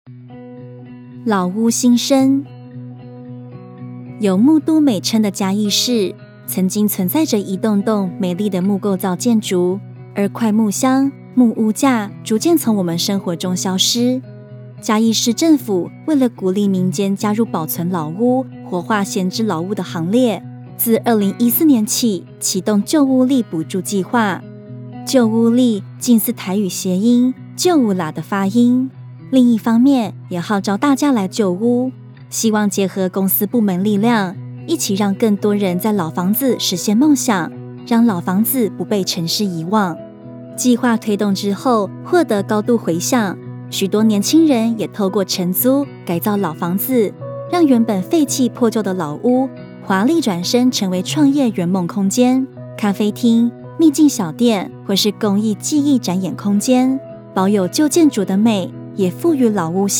老屋新生。有木都美称的嘉义市，曾经存在着一栋栋美丽的木构造建筑，而块木箱、木屋架逐渐从我们生活中消失。嘉义市政府为了鼓励民间加入保存老屋、活化闲置老屋的行列，自2014年起启动旧屋力补助计划。旧屋力近似台语谐音旧屋啦的发音，另一方面也号召大家来旧屋，希望结合公司部门力量，一起让更多人在老房子实现梦想，让老房子不被城市遗忘。计划推动之后获得高度回响，许多年轻人也透过承租改造老房子，让原本废弃破旧的老屋华丽转身成为创业圆梦空间、咖啡厅、秘境小店或是工艺技艺展演空间，保有旧建筑的美，也赋予老屋新